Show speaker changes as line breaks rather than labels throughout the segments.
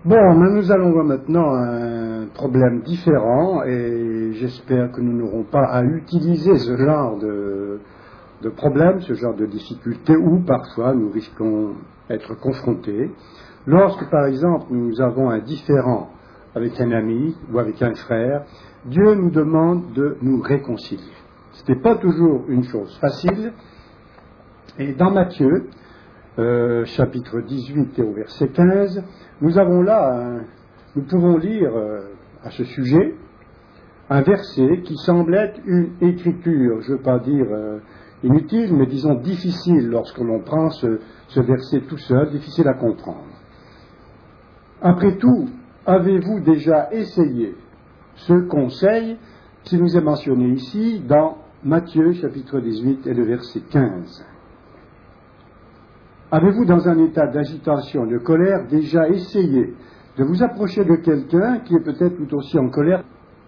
Bon, mais nous allons voir maintenant un problème différent et j'espère que nous n'aurons pas à utiliser ce genre de problème, ce genre de difficulté où parfois nous risquons d'être confrontés. Lorsque par exemple nous avons un différend avec un ami ou avec un frère, Dieu nous demande de nous réconcilier. Ce n'est pas toujours une chose facile. Et dans Matthieu, chapitre 18 et au verset 15, nous avons là, nous pouvons lire à ce sujet un verset qui semble être une écriture, je ne veux pas dire inutile, mais disons difficile lorsque l'on prend ce verset tout seul, difficile à comprendre. Après tout, avez-vous déjà essayé ce conseil qui nous est mentionné ici dans Matthieu chapitre 18 et le verset 15? Avez-vous, dans un état d'agitation, de colère, déjà essayé de vous approcher de quelqu'un qui est peut-être tout aussi en colère?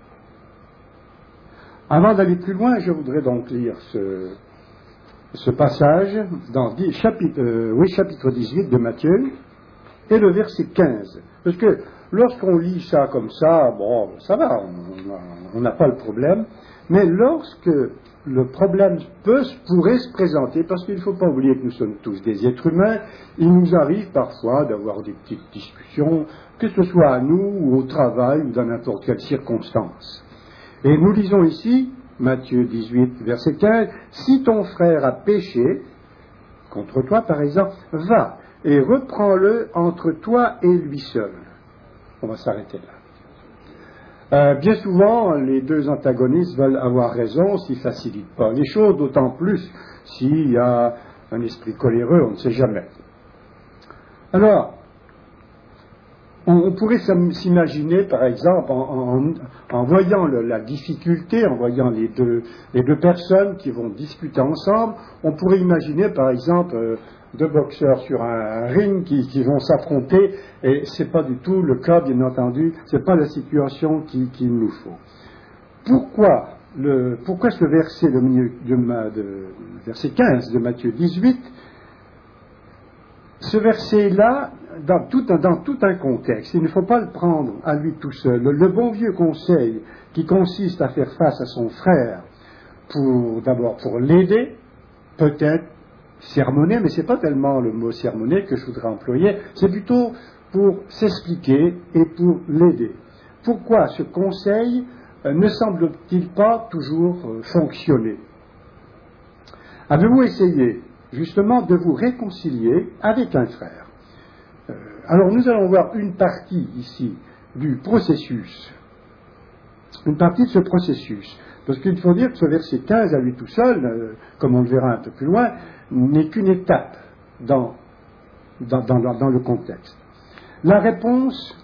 Avant d'aller plus loin, je voudrais donc lire ce passage dans chapitre 18 de Matthieu et le verset 15. Parce que lorsqu'on lit ça comme ça, bon, ça va, on n'a pas le problème. Mais lorsque le problème pourrait se présenter, parce qu'il ne faut pas oublier que nous sommes tous des êtres humains, il nous arrive parfois d'avoir des petites discussions, que ce soit à nous, ou au travail, ou dans n'importe quelle circonstance. Et nous lisons ici, Matthieu 18, verset 15, « Si ton frère a péché contre toi, par exemple, va et reprends-le entre toi et lui seul. » On va s'arrêter là. Bien souvent, les deux antagonistes veulent avoir raison s'ils ne facilitent pas les choses, d'autant plus s'il y a un esprit coléreux, on ne sait jamais. Alors, on pourrait s'imaginer, par exemple, en voyant la difficulté, en voyant les deux personnes qui vont discuter ensemble, on pourrait imaginer, par exemple, deux boxeurs sur un ring qui vont s'affronter, et c'est pas du tout le cas, bien entendu, c'est pas la situation qu'il nous faut. Pourquoi ce verset verset 15 de Matthieu 18, ce verset-là, dans tout un contexte, il ne faut pas le prendre à lui tout seul. Le bon vieux conseil qui consiste à faire face à son frère, d'abord pour l'aider, peut-être sermonner, mais ce n'est pas tellement le mot sermonner que je voudrais employer, c'est plutôt pour s'expliquer et pour l'aider. Pourquoi ce conseil ne semble-t-il pas toujours fonctionner? Avez-vous essayé justement de vous réconcilier avec un frère? Alors nous allons voir une partie ici du processus, une partie de ce processus, parce qu'il faut dire que ce verset 15 à lui tout seul, comme on le verra un peu plus loin, n'est qu'une étape dans le contexte. La réponse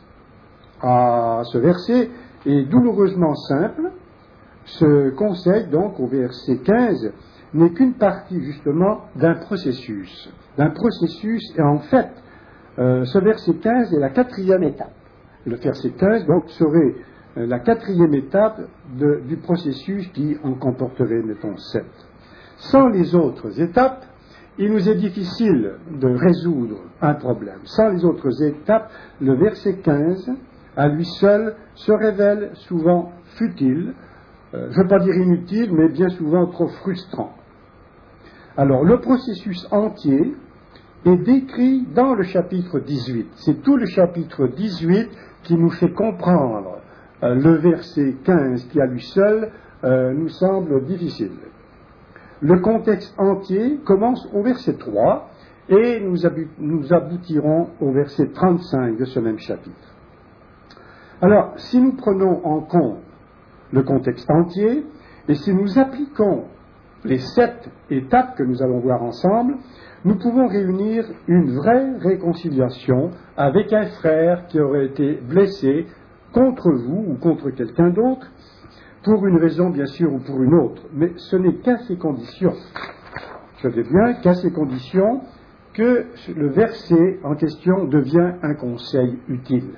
à ce verset est douloureusement simple. Ce conseil, donc, au verset 15, n'est qu'une partie, justement, d'un processus. Et en fait, ce verset 15 est la 4e étape. Le verset 15, donc, serait la 4e étape du processus qui en comporterait, mettons, 7. Sans les autres étapes, il nous est difficile de résoudre un problème. Sans les autres étapes, le verset 15, à lui seul, se révèle souvent futile, je ne veux pas dire inutile, mais bien souvent trop frustrant. Alors, le processus entier est décrit dans le chapitre 18. C'est tout le chapitre 18 qui nous fait comprendre le verset 15 qui, à lui seul, nous semble difficile. Le contexte entier commence au verset 3 et nous aboutirons au verset 35 de ce même chapitre. Alors, si nous prenons en compte le contexte entier et si nous appliquons les 7 étapes que nous allons voir ensemble, nous pouvons réunir une vraie réconciliation avec un frère qui aurait été blessé contre vous ou contre quelqu'un d'autre, pour une raison bien sûr ou pour une autre, mais ce n'est qu'à ces conditions, je dis bien qu'à ces conditions, que le verset en question devient un conseil utile.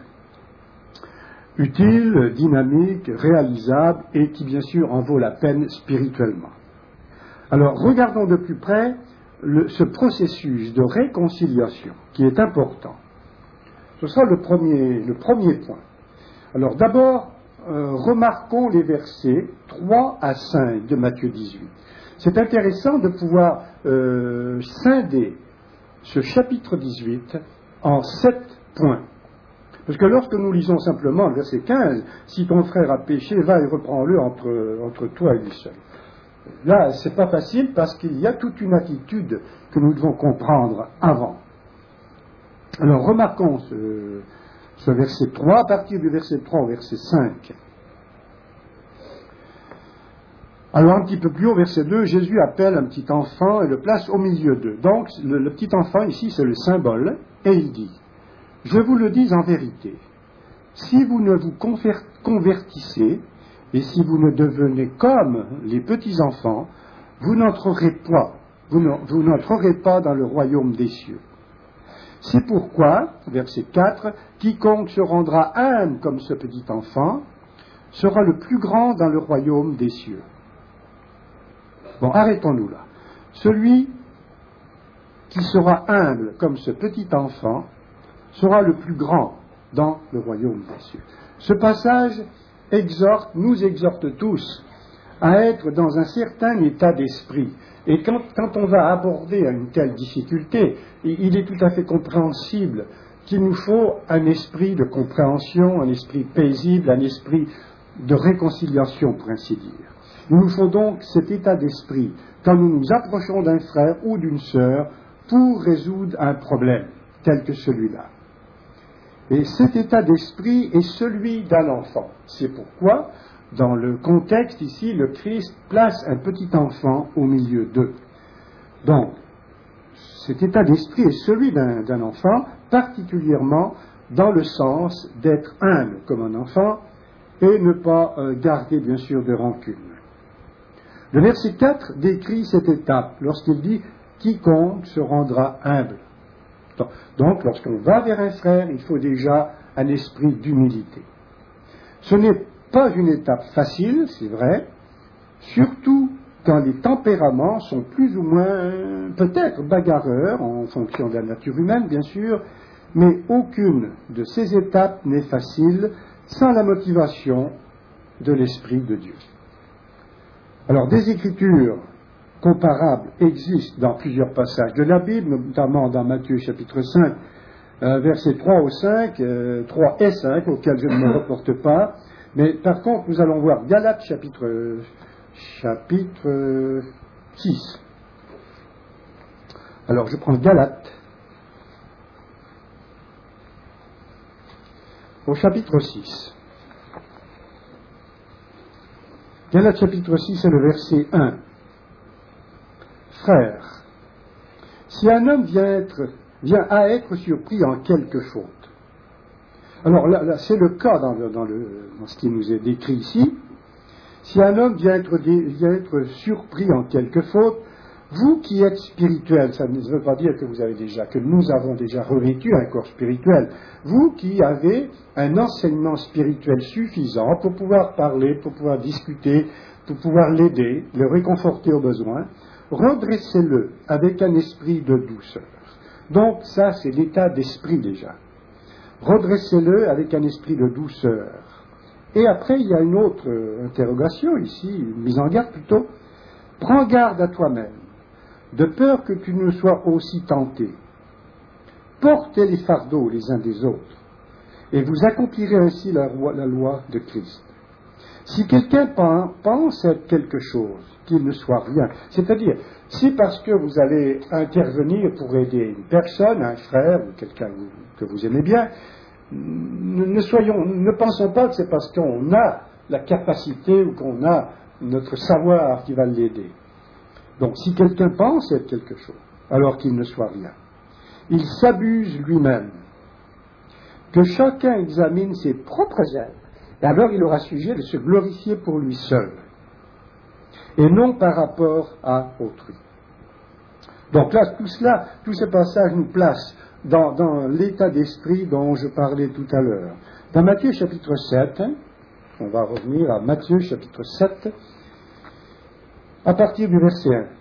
Utile, dynamique, réalisable et qui bien sûr en vaut la peine spirituellement. Alors regardons de plus près ce processus de réconciliation qui est important. Ce sera le premier point. Alors d'abord, remarquons les versets 3 à 5 de Matthieu 18. C'est intéressant de pouvoir scinder ce chapitre 18 en 7 points. Parce que lorsque nous lisons simplement le verset 15, si ton frère a péché, va et reprends-le entre toi et lui seul. Là, c'est pas facile parce qu'il y a toute une attitude que nous devons comprendre avant. Alors, remarquons ce verset 3, à partir du verset 3 au verset 5. Alors, un petit peu plus haut, verset 2, Jésus appelle un petit enfant et le place au milieu d'eux. Donc, le petit enfant, ici, c'est le symbole, et il dit, « Je vous le dis en vérité, si vous ne vous convertissez, et si vous ne devenez comme les petits-enfants, vous n'entrerez pas dans le royaume des cieux. C'est pourquoi, verset 4, quiconque se rendra humble comme ce petit enfant sera le plus grand dans le royaume des cieux. » Bon, arrêtons-nous là. Celui qui sera humble comme ce petit enfant sera le plus grand dans le royaume des cieux. Ce passage nous exhorte tous à être dans un certain état d'esprit. Et quand on va aborder une telle difficulté, il est tout à fait compréhensible qu'il nous faut un esprit de compréhension, un esprit paisible, un esprit de réconciliation, pour ainsi dire. Il nous faut donc cet état d'esprit quand nous nous approchons d'un frère ou d'une sœur pour résoudre un problème tel que celui-là. Et cet état d'esprit est celui d'un enfant. C'est pourquoi, dans le contexte ici, le Christ place un petit enfant au milieu d'eux. Donc, cet état d'esprit est celui d'un enfant, particulièrement dans le sens d'être humble comme un enfant et ne pas garder, bien sûr, de rancune. Le verset 4 décrit cette étape lorsqu'il dit « Quiconque se rendra humble ». Donc, lorsqu'on va vers un frère, il faut déjà un esprit d'humilité. Ce n'est pas une étape facile, c'est vrai, surtout quand les tempéraments sont plus ou moins, peut-être bagarreurs, en fonction de la nature humaine, bien sûr, mais aucune de ces étapes n'est facile sans la motivation de l'Esprit de Dieu. Alors, des écritures comparables existent dans plusieurs passages de la Bible, notamment dans Matthieu chapitre 5, versets 3 au 5, 3 et 5, auxquels je ne me reporte pas. Mais par contre, nous allons voir Galates chapitre 6. Alors, je prends Galates au chapitre 6. Galates chapitre 6, c'est le verset 1. Frères, si un homme vient à être surpris en quelque faute, alors là c'est le cas dans ce qui nous est décrit ici, si un homme vient être surpris en quelque faute, vous qui êtes spirituels, ça ne veut pas dire que nous avons déjà revêtu un corps spirituel, vous qui avez un enseignement spirituel suffisant pour pouvoir parler, pour pouvoir discuter, pour pouvoir l'aider, le réconforter au besoin, redressez-le avec un esprit de douceur. Donc ça, c'est l'état d'esprit déjà. Redressez-le avec un esprit de douceur. Et après, il y a une autre interrogation ici, une mise en garde plutôt. Prends garde à toi-même, de peur que tu ne sois aussi tenté. Portez les fardeaux les uns des autres, et vous accomplirez ainsi la loi de Christ. Si quelqu'un pense être quelque chose, qu'il ne soit rien. C'est-à-dire, si parce que vous allez intervenir pour aider une personne, un frère ou quelqu'un que vous aimez bien, ne pensons pas que c'est parce qu'on a la capacité ou qu'on a notre savoir qui va l'aider. Donc, si quelqu'un pense être quelque chose, alors qu'il ne soit rien, il s'abuse lui-même. Que chacun examine ses propres œuvres, et alors il aura sujet de se glorifier pour lui seul, et non par rapport à autrui. Donc là, tous ces passages nous placent dans l'état d'esprit dont je parlais tout à l'heure. Dans Matthieu chapitre 7, on va revenir à Matthieu chapitre 7, à partir du verset 1.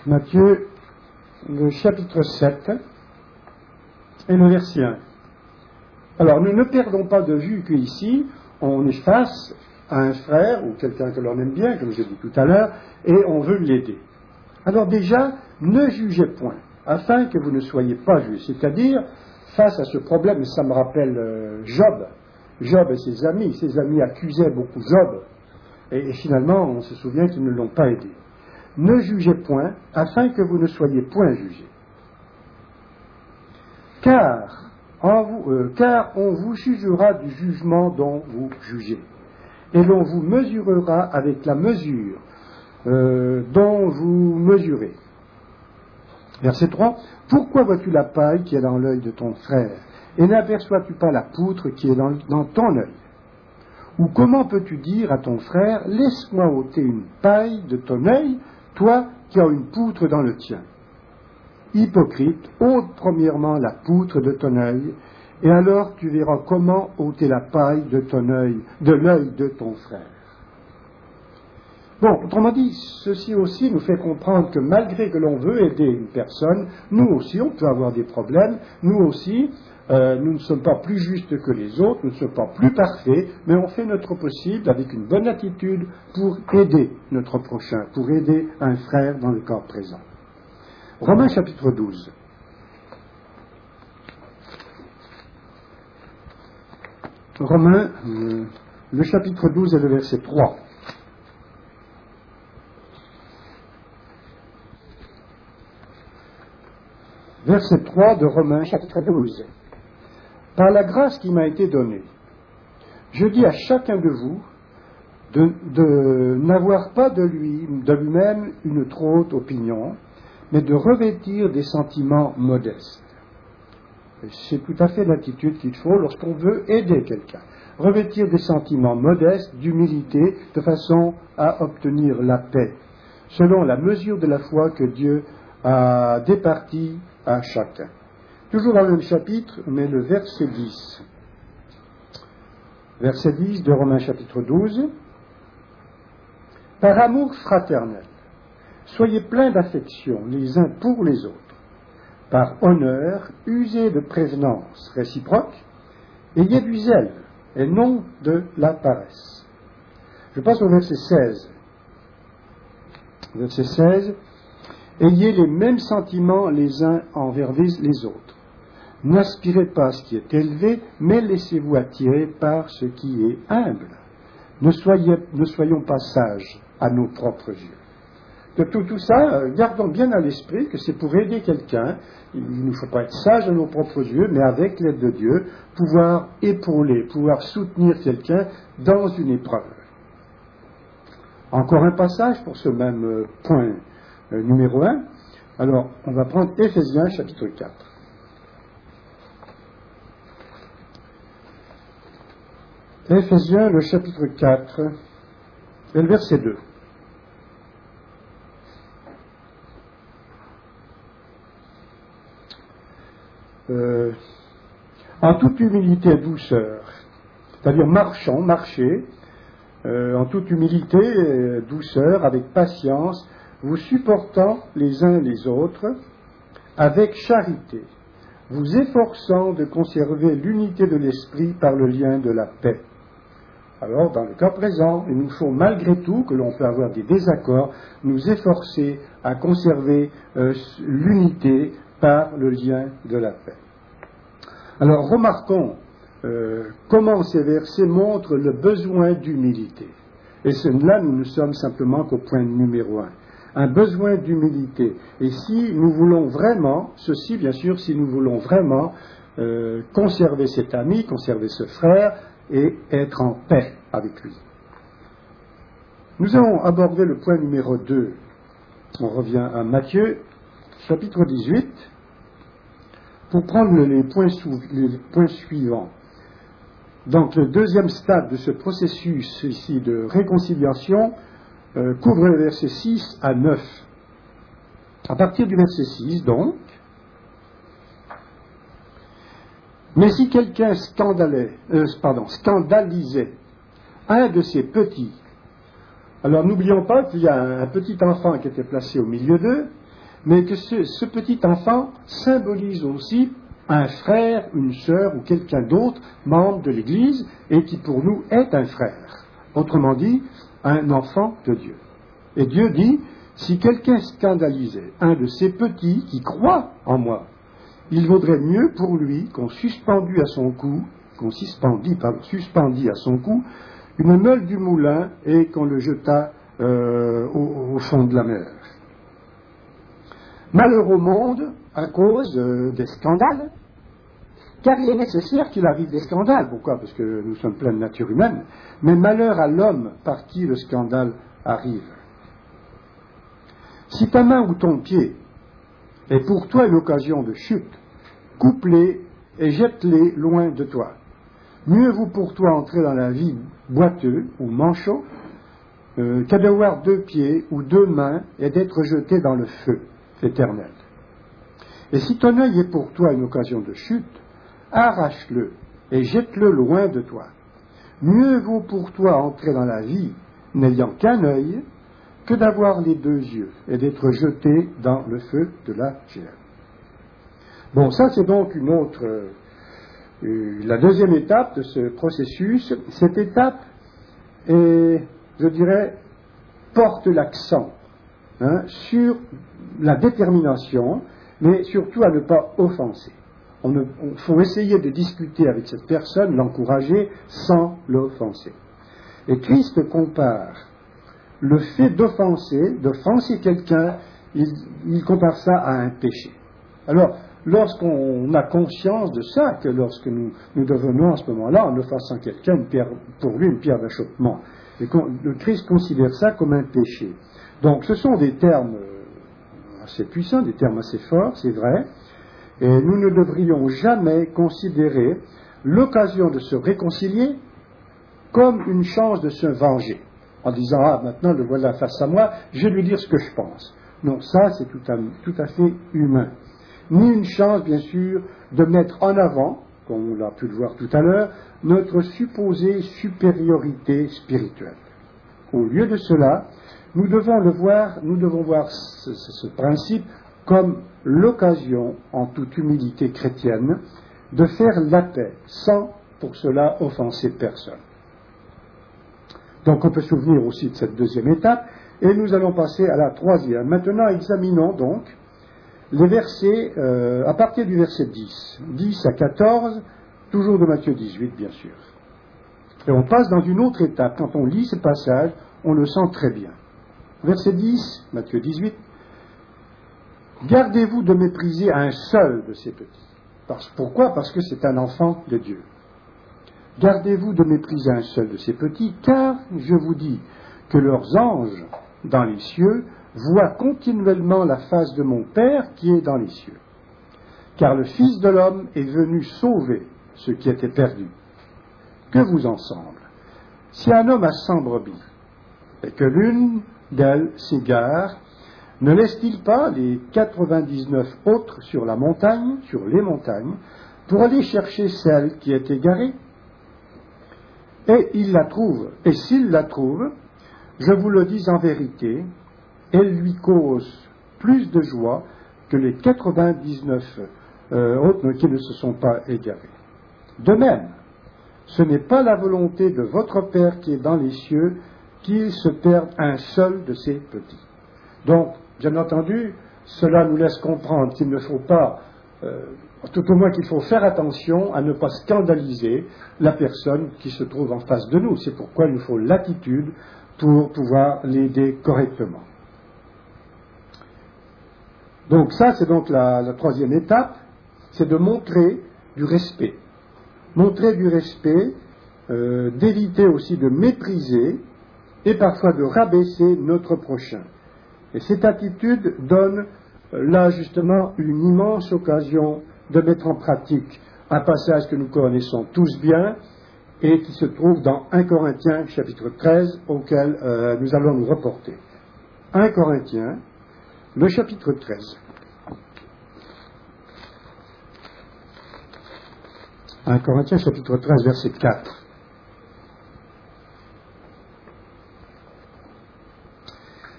Matthieu, le chapitre 7 et le verset 1. Alors, nous ne perdons pas de vue qu'ici, on est face à un frère ou quelqu'un que l'on aime bien, comme j'ai dit tout à l'heure, et on veut l'aider. Alors déjà, ne jugez point, afin que vous ne soyez pas jugés. C'est-à-dire, face à ce problème, ça me rappelle Job. Job et ses amis accusaient beaucoup Job, et finalement, on se souvient qu'ils ne l'ont pas aidé. Ne jugez point, afin que vous ne soyez point jugés. Car on vous jugera du jugement dont vous jugez, et l'on vous mesurera avec la mesure dont vous mesurez. Verset 3. Pourquoi vois-tu la paille qui est dans l'œil de ton frère, et n'aperçois-tu pas la poutre qui est dans ton œil? Ou comment peux-tu dire à ton frère, laisse-moi ôter une paille de ton œil, toi qui as une poutre dans le tien? Hypocrite, ôte premièrement la poutre de ton œil, et alors tu verras comment ôter la paille de ton œil, de l'œil de ton frère. Bon, autrement dit, ceci aussi nous fait comprendre que malgré que l'on veut aider une personne, nous aussi on peut avoir des problèmes, nous aussi nous ne sommes pas plus justes que les autres, nous ne sommes pas plus parfaits, mais on fait notre possible avec une bonne attitude pour aider notre prochain, pour aider un frère dans le cas présent. Romains chapitre 12. Romains, le chapitre 12 et le verset 3. Verset 3 de Romains chapitre 12. Par la grâce qui m'a été donnée, je dis à chacun de vous de n'avoir pas de lui-même une trop haute opinion, mais de revêtir des sentiments modestes. Et c'est tout à fait l'attitude qu'il faut lorsqu'on veut aider quelqu'un. Revêtir des sentiments modestes, d'humilité, de façon à obtenir la paix, selon la mesure de la foi que Dieu a départie à chacun. Toujours dans le même chapitre, mais le verset 10. Verset 10 de Romains chapitre 12. Par amour fraternel, soyez pleins d'affection les uns pour les autres. Par honneur, usez de prévenance réciproque, ayez du zèle et non de la paresse. Je passe au verset 16. Verset 16. Ayez les mêmes sentiments les uns envers les autres. N'aspirez pas à ce qui est élevé, mais laissez-vous attirer par ce qui est humble. Ne soyons pas sages à nos propres yeux. De tout ça, gardons bien à l'esprit que c'est pour aider quelqu'un. Il ne faut pas être sage à nos propres yeux, mais avec l'aide de Dieu, pouvoir épauler, pouvoir soutenir quelqu'un dans une épreuve. Encore un passage pour ce même point numéro 1. Alors, on va prendre Éphésiens chapitre 4. Éphésiens, le chapitre 4, et le verset 2. En toute humilité et douceur, c'est-à-dire marchez, en toute humilité et douceur, avec patience, vous supportant les uns les autres, avec charité, vous efforçant de conserver l'unité de l'esprit par le lien de la paix. Alors, dans le cas présent, il nous faut malgré tout, que l'on peut avoir des désaccords, nous efforcer à conserver l'unité par le lien de la paix. Alors, remarquons comment ces versets montrent le besoin d'humilité. Et là, nous ne sommes simplement qu'au point numéro 1. Un besoin d'humilité. Et si nous voulons vraiment, ceci bien sûr, si nous voulons vraiment conserver cet ami, conserver ce frère, et être en paix avec lui. Nous allons aborder le point numéro 2. On revient à Matthieu, chapitre 18, pour prendre les points suivants. Donc le deuxième stade de ce processus ici de réconciliation couvre les versets 6 à 9. À partir du verset 6, donc, mais si quelqu'un scandalisait un de ses petits, alors n'oublions pas qu'il y a un petit enfant qui était placé au milieu d'eux, mais que ce petit enfant symbolise aussi un frère, une sœur ou quelqu'un d'autre, membre de l'Église, et qui pour nous est un frère. Autrement dit, un enfant de Dieu. Et Dieu dit, si quelqu'un scandalisait un de ces petits qui croient en moi, il vaudrait mieux pour lui qu'on suspendît à son cou une meule du moulin et qu'on le jetât au fond de la mer. Malheur au monde à cause des scandales, car il est nécessaire qu'il arrive des scandales. Pourquoi? Parce que nous sommes pleins de nature humaine. Mais malheur à l'homme par qui le scandale arrive. Si ta main ou ton pied est pour toi une occasion de chute, coupe-les et jette-les loin de toi. Mieux vaut pour toi entrer dans la vie boiteux ou manchot qu'à d'avoir 2 pieds ou 2 mains et d'être jeté dans le feu éternel. Et si ton œil est pour toi une occasion de chute, arrache-le et jette-le loin de toi. Mieux vaut pour toi entrer dans la vie n'ayant qu'un œil que d'avoir les 2 yeux et d'être jeté dans le feu de la géhenne. Bon, ça c'est donc une autre, la deuxième étape de ce processus. Cette étape je dirais, porte l'accent sur la détermination, mais surtout à ne pas offenser. Il faut essayer de discuter avec cette personne, l'encourager sans l'offenser. Et Christ compare le fait d'offenser quelqu'un, il compare ça à un péché. Alors, lorsqu'on a conscience de ça, que lorsque nous devenons à ce moment-là, en offensant quelqu'un, pour lui une pierre d'achoppement, et le Christ considère ça comme un péché. Donc ce sont des termes assez puissants, des termes assez forts, c'est vrai, et nous ne devrions jamais considérer l'occasion de se réconcilier comme une chance de se venger, en disant « Ah, maintenant le voilà face à moi, je vais lui dire ce que je pense ». Non, ça c'est tout à fait humain. Ni une chance, bien sûr, de mettre en avant, comme on l'a pu le voir tout à l'heure, notre supposée supériorité spirituelle. Au lieu de cela, nous devons voir ce principe comme l'occasion, en toute humilité chrétienne, de faire la paix, sans pour cela offenser personne. Donc on peut se souvenir aussi de cette deuxième étape, et nous allons passer à la troisième. Maintenant, examinons donc les versets, à partir du verset 10 à 14, toujours de Matthieu 18, bien sûr. Et on passe dans une autre étape. Quand on lit ce passage, on le sent très bien. Verset 10, Matthieu 18. Gardez-vous de mépriser un seul de ces petits. Pourquoi? Parce que c'est un enfant de Dieu. Gardez-vous de mépriser un seul de ces petits, car je vous dis que leurs anges dans les cieux voient continuellement la face de mon Père qui est dans les cieux. Car le Fils de l'homme est venu sauver ceux qui étaient perdus. Que vous en semble? Si un homme a 100 brebis, et que l'une d'elles s'égare, ne laisse-t-il pas les 99 autres sur les montagnes, pour aller chercher celle qui est égarée? Et il la trouve. Et s'il la trouve, je vous le dis en vérité, elle lui cause plus de joie que les 99 autres qui ne se sont pas égarés. De même, ce n'est pas la volonté de votre Père qui est dans les cieux qu'il se perde un seul de ces petits. Donc, bien entendu, cela nous laisse comprendre qu'il ne faut pas, tout au moins qu'il faut faire attention à ne pas scandaliser la personne qui se trouve en face de nous. C'est pourquoi il nous faut l'attitude pour pouvoir l'aider correctement. Donc ça, c'est donc la troisième étape, c'est de montrer du respect. Montrer du respect, d'éviter aussi de mépriser et parfois de rabaisser notre prochain. Et cette attitude donne là justement une immense occasion de mettre en pratique un passage que nous connaissons tous bien et qui se trouve dans 1 Corinthiens chapitre 13 auquel nous allons nous reporter. 1 Corinthiens, le chapitre 13. 1 Corinthiens chapitre 13 verset 4.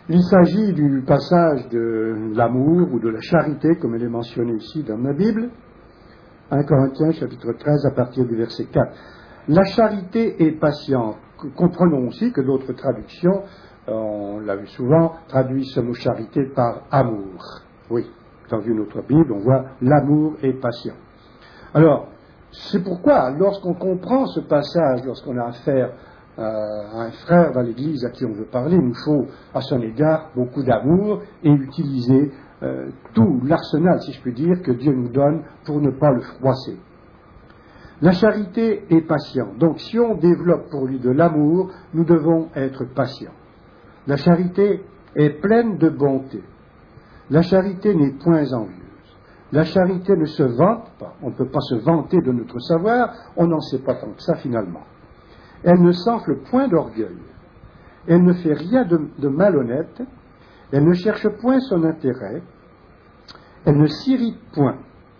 Il s'agit du passage de l'amour ou de la charité, comme elle est mentionnée ici dans ma Bible. 1 Corinthiens, chapitre 13, à partir du verset 4. La charité est patiente. Comprenons aussi que d'autres traductions, on l'a vu souvent, traduisent ce mot charité par amour. Oui, dans une autre Bible, on voit l'amour est patient. Alors, c'est pourquoi, lorsqu'on comprend ce passage, lorsqu'on a affaire à un frère dans l'Église à qui on veut parler, il nous faut à son égard beaucoup d'amour et utiliser tout l'arsenal, si je puis dire, que Dieu nous donne pour ne pas le froisser. La charité est patiente. Donc, si on développe pour lui de l'amour, nous devons être patients. La charité est pleine de bonté. La charité n'est point envieuse. La charité ne se vante pas. On ne peut pas se vanter de notre savoir. On n'en sait pas tant que ça, finalement. Elle ne s'enfle point d'orgueil. Elle ne fait rien de malhonnête. Elle ne cherche point son intérêt. Elle ne s'irrite point.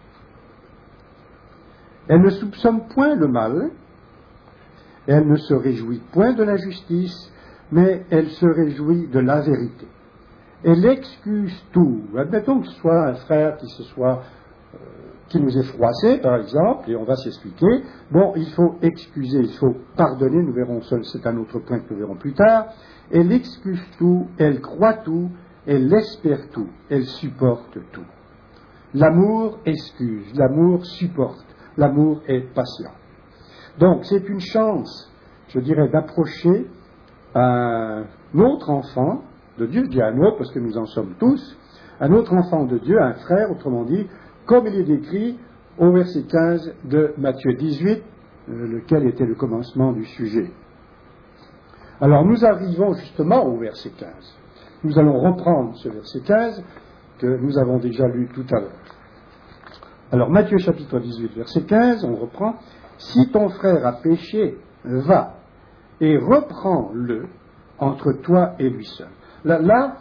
Elle ne soupçonne point le mal. Elle ne se réjouit point de la justice, mais elle se réjouit de la vérité. Elle excuse tout. Admettons que ce soit un frère qui nous est froissé, par exemple, et on va s'expliquer. Bon, il faut excuser, il faut pardonner, nous verrons, c'est un autre point que nous verrons plus tard. Elle excuse tout, elle croit tout, elle espère tout, elle supporte tout. L'amour excuse, l'amour supporte, l'amour est patient. Donc, c'est une chance, je dirais, d'approcher un autre enfant de Dieu, je dis un autre parce que nous en sommes tous, un autre enfant de Dieu, un frère, autrement dit, comme il est décrit au verset 15 de Matthieu 18, lequel était le commencement du sujet. Alors nous arrivons justement au verset 15. Nous allons reprendre ce verset 15 que nous avons déjà lu tout à l'heure. Alors Matthieu chapitre 18, verset 15, on reprend. « Si ton frère a péché, va et reprends-le entre toi et lui seul. » Là,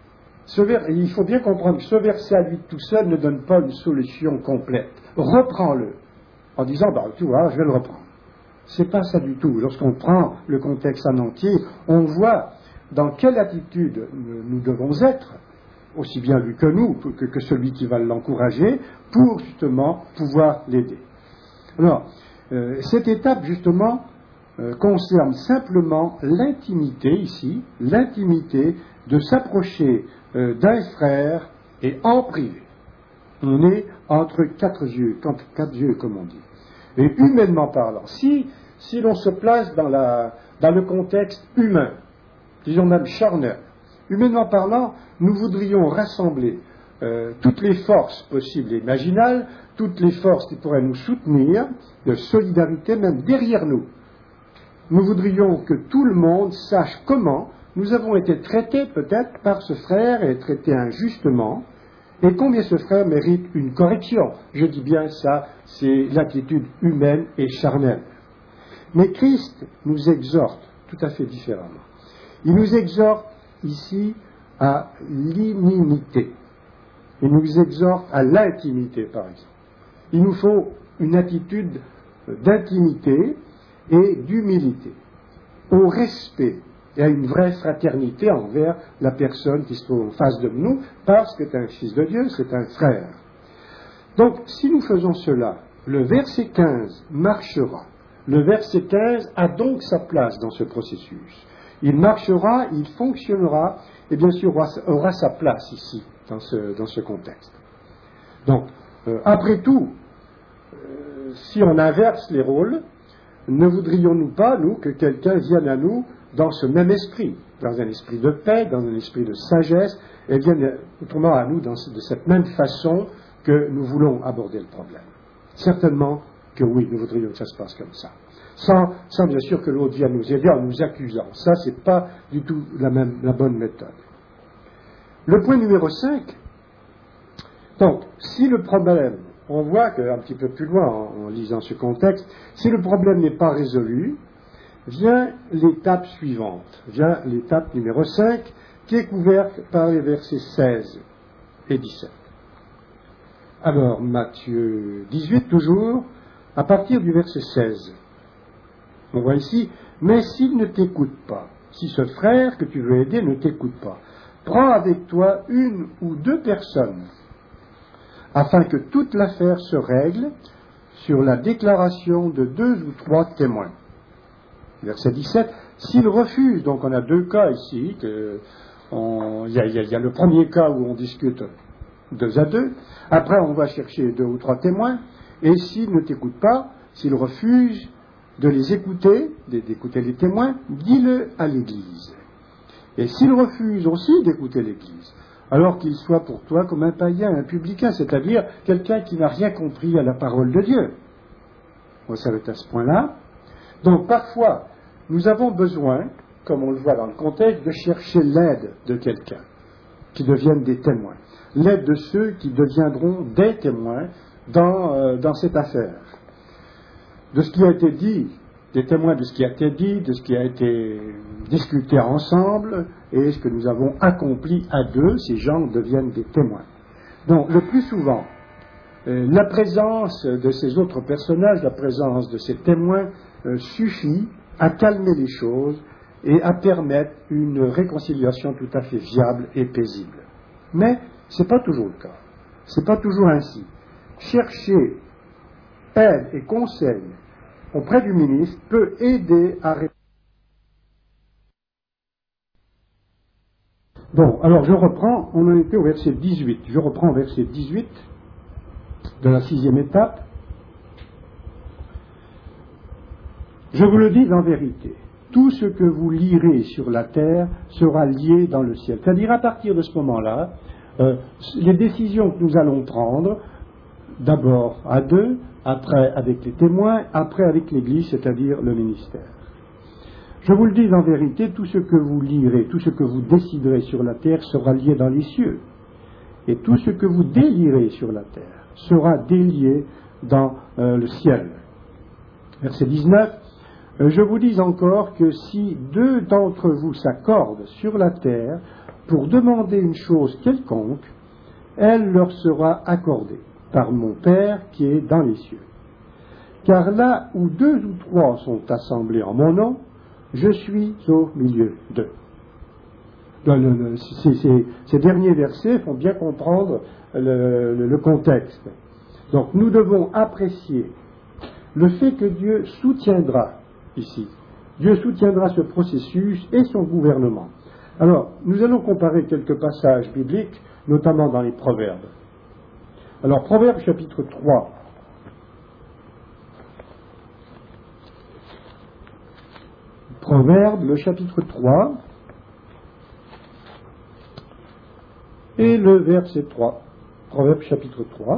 il faut bien comprendre que ce verset à lui tout seul ne donne pas une solution complète. Reprends-le, en disant, tu vois, je vais le reprendre. C'est pas ça du tout. Lorsqu'on prend le contexte en entier, on voit dans quelle attitude nous devons être, aussi bien lui que nous, que celui qui va l'encourager, pour justement pouvoir l'aider. Alors, cette étape justement concerne simplement l'intimité ici, l'intimité de s'approcher d'un frère et en privé. On est entre quatre yeux comme on dit. Et humainement parlant, si l'on se place dans le contexte humain, disons même charnel, humainement parlant, nous voudrions rassembler toutes les forces possibles et imaginables, toutes les forces qui pourraient nous soutenir, de solidarité même derrière nous. Nous voudrions que tout le monde sache comment nous avons été traités peut-être par ce frère et traités injustement, et combien ce frère mérite une correction. Je dis bien ça, c'est l'attitude humaine et charnelle. Mais Christ nous exhorte tout à fait différemment. Il nous exhorte ici à l'inimité. Il nous exhorte à l'intimité, par exemple. Il nous faut une attitude d'intimité et d'humilité, au respect et à une vraie fraternité envers la personne qui se trouve en face de nous, parce que c'est un fils de Dieu, c'est un frère. Donc, si nous faisons cela, le verset 15 marchera. Le verset 15 a donc sa place dans ce processus. Il marchera, il fonctionnera, et bien sûr aura sa place ici, dans ce contexte. Donc, après tout, si on inverse les rôles, ne voudrions-nous pas, nous, que quelqu'un vienne à nous dans ce même esprit, dans un esprit de paix, dans un esprit de sagesse, et vienne autrement à nous de cette même façon que nous voulons aborder le problème. Certainement que oui, nous voudrions que ça se passe comme ça. Sans bien sûr que l'autre vienne nous aider en nous accusant. Ça, c'est pas du tout la bonne méthode. Le point numéro 5, donc, si le problème, on voit qu'un petit peu plus loin, en lisant ce contexte, si le problème n'est pas résolu, vient l'étape suivante, vient l'étape numéro 5, qui est couverte par les versets 16 et 17. Alors, Matthieu 18, toujours, à partir du verset 16. On voit ici, mais s'il ne t'écoute pas, si ce frère que tu veux aider ne t'écoute pas, prends avec toi une ou deux personnes, afin que toute l'affaire se règle sur la déclaration de 2 ou 3 témoins. Verset 17, s'il refuse, donc on a 2 cas ici, il y a le premier cas où on discute 2 à 2, après on va chercher 2 ou 3 témoins, et s'il ne t'écoute pas, s'il refuse de les écouter, d'écouter les témoins, dis-le à l'Église. Et s'il refuse aussi d'écouter l'Église, alors qu'il soit pour toi comme un païen, un publicain, c'est-à-dire quelqu'un qui n'a rien compris à la parole de Dieu. On s'arrête à ce point-là. Donc parfois, nous avons besoin, comme on le voit dans le contexte, de chercher l'aide de quelqu'un qui devienne des témoins. L'aide de ceux qui deviendront des témoins dans cette affaire. De ce qui a été dit, des témoins de ce qui a été dit, de ce qui a été discuté ensemble, et ce que nous avons accompli à 2, ces gens deviennent des témoins. Donc, le plus souvent, la présence de ces autres personnages, la présence de ces témoins, suffit à calmer les choses et à permettre une réconciliation tout à fait viable et paisible. Mais ce n'est pas toujours le cas. Ce n'est pas toujours ainsi. Chercher aide et conseil auprès du ministre peut aider à répondre. Bon, alors je reprends, on en était au verset 18. Je reprends au verset 18 de la 6e étape. Je vous le dis en vérité, tout ce que vous lirez sur la terre sera lié dans le ciel. C'est-à-dire à partir de ce moment-là, les décisions que nous allons prendre, d'abord à 2, après avec les témoins, après avec l'Église, c'est-à-dire le ministère. Je vous le dis en vérité, tout ce que vous lirez, tout ce que vous déciderez sur la terre sera lié dans les cieux. Et tout ce que vous délirez sur la terre sera délié dans le ciel. Verset 19. Je vous dis encore que si 2 d'entre vous s'accordent sur la terre pour demander une chose quelconque, elle leur sera accordée par mon Père qui est dans les cieux. Car là où 2 ou 3 sont assemblés en mon nom, je suis au milieu d'eux. Ces derniers versets font bien comprendre le contexte. Donc nous devons apprécier le fait que Dieu soutiendra ici. Dieu soutiendra ce processus et son gouvernement. Alors, nous allons comparer quelques passages bibliques, notamment dans les Proverbes. Alors, Proverbes chapitre 3. Proverbes, le chapitre 3, et le verset 3. Proverbes chapitre 3,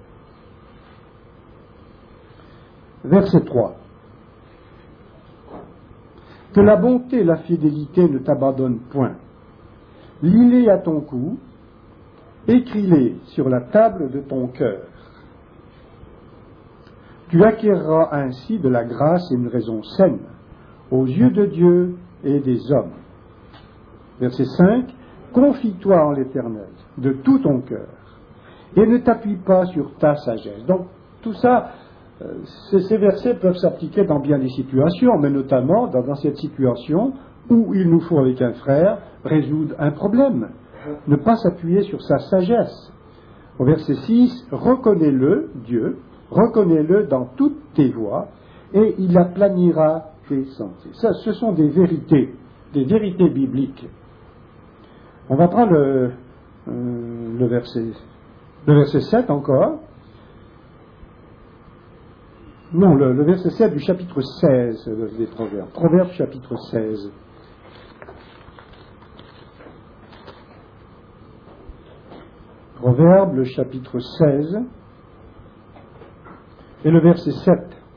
verset 3. Que la bonté et la fidélité ne t'abandonnent point. Lis-les à ton cou, écris-les sur la table de ton cœur. Tu acquerras ainsi de la grâce et une raison saine aux yeux de Dieu et des hommes. Verset 5. Confie-toi en l'Éternel de tout ton cœur et ne t'appuie pas sur ta sagesse. Donc, tout ça, ces versets peuvent s'appliquer dans bien des situations, mais notamment dans cette situation où il nous faut, avec un frère, résoudre un problème. Ne pas s'appuyer sur sa sagesse. Au verset 6, reconnais-le, Dieu, reconnais-le dans toutes tes voies, et il aplanira tes sentiers. Ça, ce sont des vérités bibliques. On va prendre le verset 7 encore. Non, le verset 7 du chapitre 16 des Proverbes. Proverbes chapitre 16. Proverbes, le chapitre 16, et le verset 7.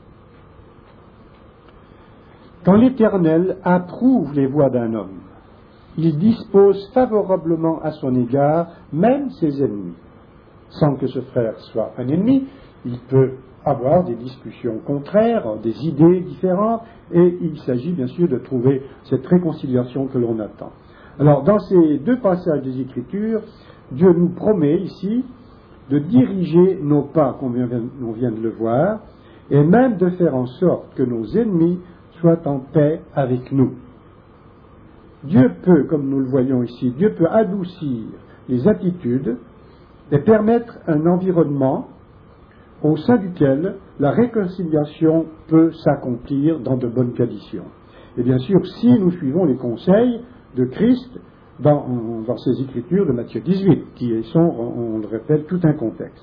Quand l'Éternel approuve les voies d'un homme, il dispose favorablement à son égard même ses ennemis. Sans que ce frère soit un ennemi, il peut avoir des discussions contraires, des idées différentes, et il s'agit bien sûr de trouver cette réconciliation que l'on attend. Alors, dans ces 2 passages des Écritures, Dieu nous promet ici de diriger nos pas, comme on vient de le voir, et même de faire en sorte que nos ennemis soient en paix avec nous. Dieu peut, comme nous le voyons ici, Dieu peut adoucir les attitudes et permettre un environnement au sein duquel la réconciliation peut s'accomplir dans de bonnes conditions. Et bien sûr, si nous suivons les conseils de Christ dans ces écritures de Matthieu 18, qui sont, on le répète, tout un contexte.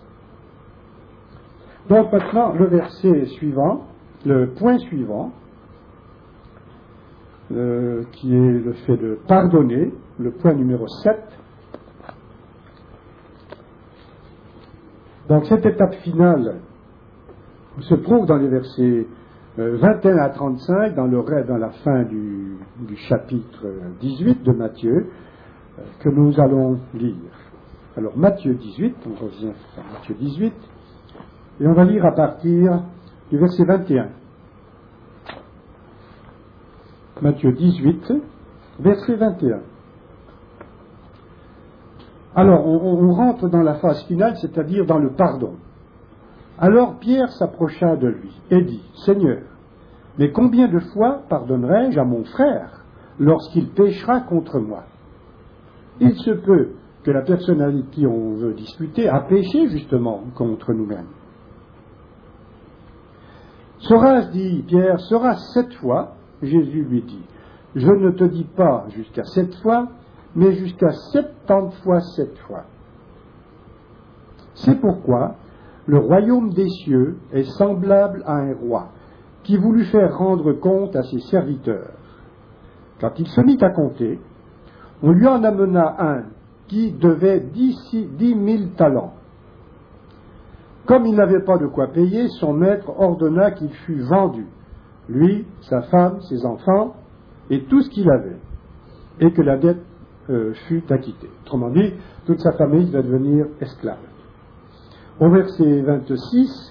Donc maintenant, le verset suivant, le point suivant, qui est le fait de pardonner, le point numéro 7. Donc cette étape finale se trouve dans les versets 21 à 35, dans la fin du chapitre 18 de Matthieu, que nous allons lire. Alors Matthieu 18, on revient à Matthieu 18, et on va lire à partir du verset 21. Matthieu 18, verset 21. Alors, on rentre dans la phase finale, c'est-à-dire dans le pardon. Alors Pierre s'approcha de lui et dit, « Seigneur, mais combien de fois pardonnerai-je à mon frère lorsqu'il péchera contre moi ? Il se peut que la personne avec qui on veut discuter a péché justement contre nous-mêmes. » Sera-ce, dit Pierre, sera 7 fois ? Jésus lui dit, « Je ne te dis pas jusqu'à 7 fois, mais jusqu'à 70 fois 7 fois. C'est pourquoi le royaume des cieux est semblable à un roi qui voulut faire rendre compte à ses serviteurs. Quand il se mit à compter, on lui en amena un qui devait 10 000 talents. Comme il n'avait pas de quoi payer, son maître ordonna qu'il fût vendu, lui, sa femme, ses enfants, et tout ce qu'il avait, et que la dette fut acquittée. Autrement dit, toute sa famille va devenir esclave. Au verset 26,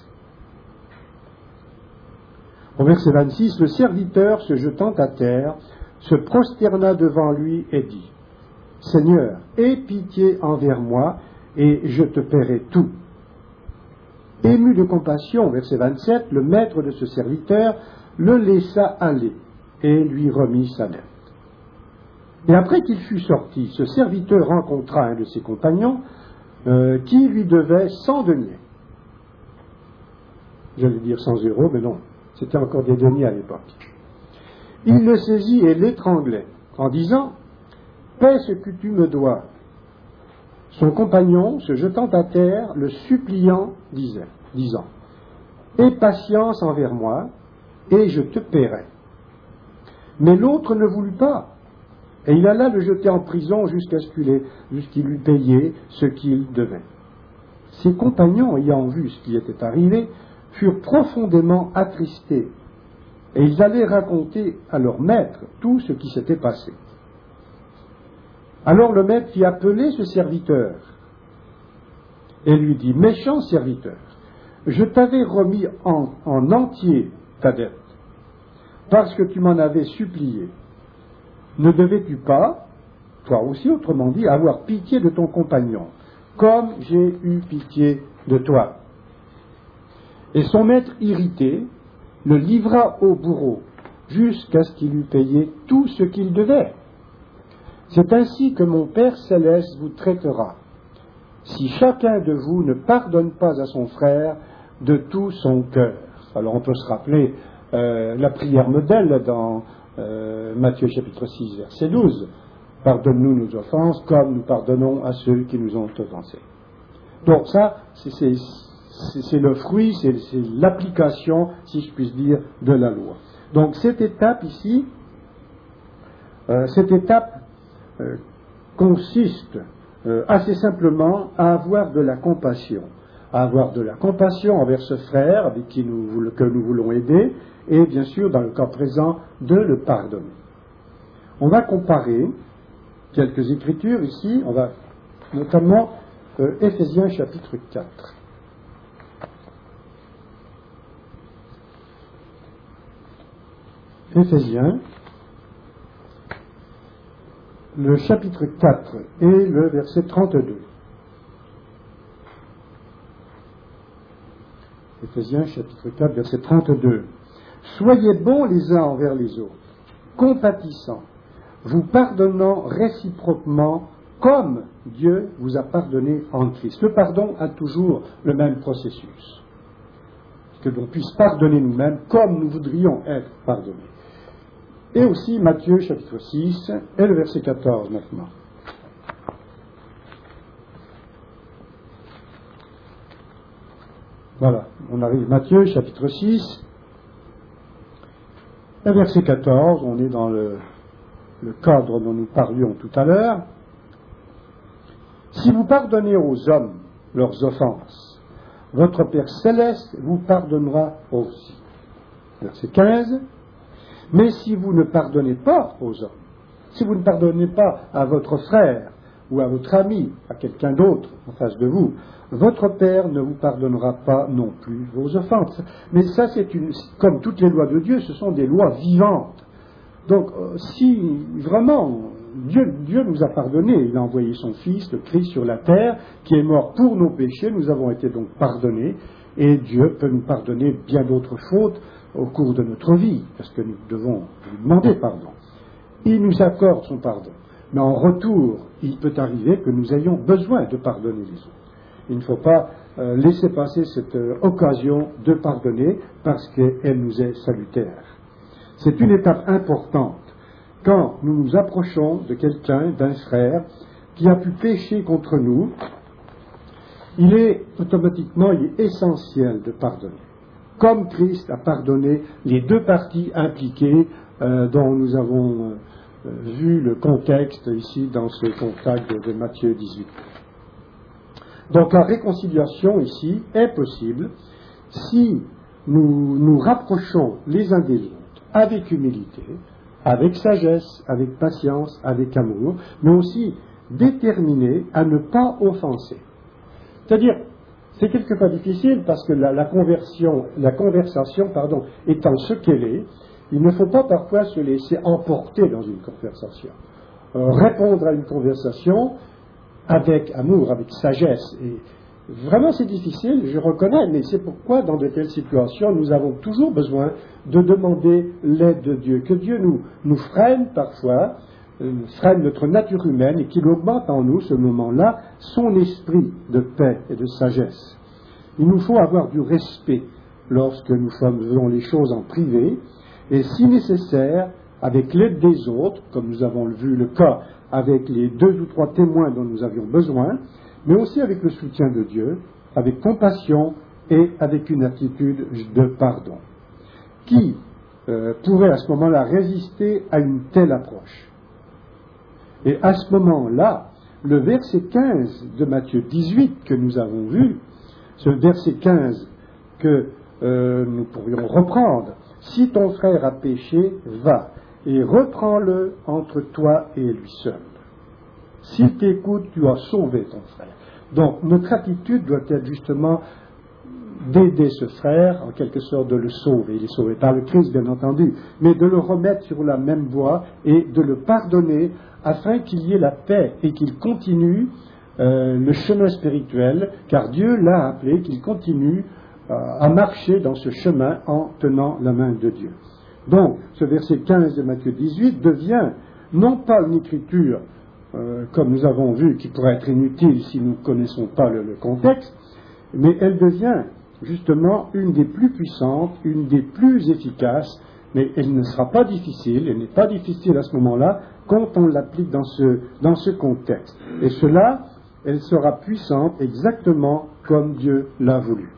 le serviteur, se jetant à terre, se prosterna devant lui et dit, « Seigneur, aie pitié envers moi, et je te paierai tout. » Ému de compassion, verset 27, le maître de ce serviteur le laissa aller et lui remit sa dette. Et après qu'il fut sorti, ce serviteur rencontra un de ses compagnons qui lui devait 100 deniers. J'allais dire 100 euros, mais non, c'était encore des deniers à l'époque. Il le saisit et l'étranglait en disant « Paie ce que tu me dois. » Son compagnon, se jetant à terre, le suppliant, disant « Aie patience envers moi, et je te paierai. » Mais l'autre ne voulut pas, et il alla le jeter en prison jusqu'à ce qu'il eût payé ce qu'il devait. Ses compagnons, ayant vu ce qui était arrivé, furent profondément attristés, et ils allaient raconter à leur maître tout ce qui s'était passé. Alors le maître fit appeler ce serviteur, et lui dit « Méchant serviteur, je t'avais remis en entier ta dette, parce que tu m'en avais supplié. Ne devais-tu pas, toi aussi, autrement dit, avoir pitié de ton compagnon, comme j'ai eu pitié de toi ?» Et son maître irrité le livra au bourreau, jusqu'à ce qu'il eût payé tout ce qu'il devait. C'est ainsi que mon Père céleste vous traitera, si chacun de vous ne pardonne pas à son frère de tout son cœur. Alors on peut se rappeler la prière modèle dans Matthieu chapitre 6, verset 12. « Pardonne-nous nos offenses comme nous pardonnons à ceux qui nous ont offensés. » Donc ça, c'est le fruit, c'est l'application, si je puis dire, de la loi. Donc cette étape ici, consiste assez simplement à avoir de la compassion. À avoir de la compassion envers ce frère avec qui que nous voulons aider, et bien sûr, dans le cas présent, de le pardonner. On va comparer quelques écritures ici, on va notamment Éphésiens chapitre 4. Éphésiens, le chapitre 4 et le verset 32. Éphésiens chapitre 4, verset 32. « Soyez bons les uns envers les autres, compatissants, vous pardonnant réciproquement comme Dieu vous a pardonné en Christ. Le pardon a toujours le même processus. Que l'on puisse pardonner nous-mêmes comme nous voudrions être pardonnés. Et aussi Matthieu chapitre 6 et le verset 14 maintenant. Voilà, on arrive Matthieu chapitre 6 et verset 14, on est dans le cadre dont nous parlions tout à l'heure. Si vous pardonnez aux hommes leurs offenses, votre Père céleste vous pardonnera aussi. Verset 15. Mais si vous ne pardonnez pas aux hommes, si vous ne pardonnez pas à votre frère ou à votre ami, à quelqu'un d'autre en face de vous, votre Père ne vous pardonnera pas non plus vos offenses. Mais ça, comme toutes les lois de Dieu, ce sont des lois vivantes. Donc, si vraiment Dieu nous a pardonné, il a envoyé son Fils, le Christ, sur la terre, qui est mort pour nos péchés, nous avons été donc pardonnés, et Dieu peut nous pardonner bien d'autres fautes au cours de notre vie, parce que nous devons lui demander pardon. Il nous accorde son pardon, mais en retour, il peut arriver que nous ayons besoin de pardonner les autres. Il ne faut pas laisser passer cette occasion de pardonner parce qu'elle nous est salutaire. C'est une étape importante. Quand nous nous approchons de quelqu'un, d'un frère, qui a pu pécher contre nous, il est essentiel de pardonner. Comme Christ a pardonné les deux parties impliquées dont nous avons vu le contexte ici dans ce contact de Matthieu 18. Donc la réconciliation ici est possible si nous nous rapprochons les uns des autres avec humilité, avec sagesse, avec patience, avec amour, mais aussi déterminés à ne pas offenser. C'est-à-dire, c'est quelquefois difficile parce que la conversation étant ce qu'elle est, il ne faut pas parfois se laisser emporter dans une conversation. Répondre à une conversation avec amour, avec sagesse. Et vraiment c'est difficile, je reconnais, mais c'est pourquoi dans de telles situations nous avons toujours besoin de demander l'aide de Dieu. Que Dieu nous freine parfois, freine notre nature humaine et qu'il augmente en nous, ce moment-là, son esprit de paix et de sagesse. Il nous faut avoir du respect lorsque nous faisons les choses en privé et si nécessaire, avec l'aide des autres, comme nous avons vu le cas avec les 2 ou 3 témoins dont nous avions besoin, mais aussi avec le soutien de Dieu, avec compassion et avec une attitude de pardon. Qui pourrait à ce moment-là résister à une telle approche? Et à ce moment-là, le verset 15 de Matthieu 18 que nous avons vu, ce verset 15 que nous pourrions reprendre, « Si ton frère a péché, va, et reprends-le entre toi et lui seul. S'il t'écoute, tu as sauvé ton frère. » Donc notre attitude doit être justement d'aider ce frère, en quelque sorte de le sauver. Il est sauvé par le Christ, bien entendu, mais de le remettre sur la même voie et de le pardonner afin qu'il y ait la paix et qu'il continue le chemin spirituel, car Dieu l'a appelé, qu'il continue à marcher dans ce chemin en tenant la main de Dieu. Donc, ce verset 15 de Matthieu 18 devient non pas une écriture, comme nous avons vu, qui pourrait être inutile si nous ne connaissons pas le contexte, mais elle devient justement une des plus puissantes, une des plus efficaces, mais elle ne sera pas difficile, elle n'est pas difficile à ce moment-là, quand on l'applique dans ce contexte. Et cela, elle sera puissante exactement comme Dieu l'a voulu.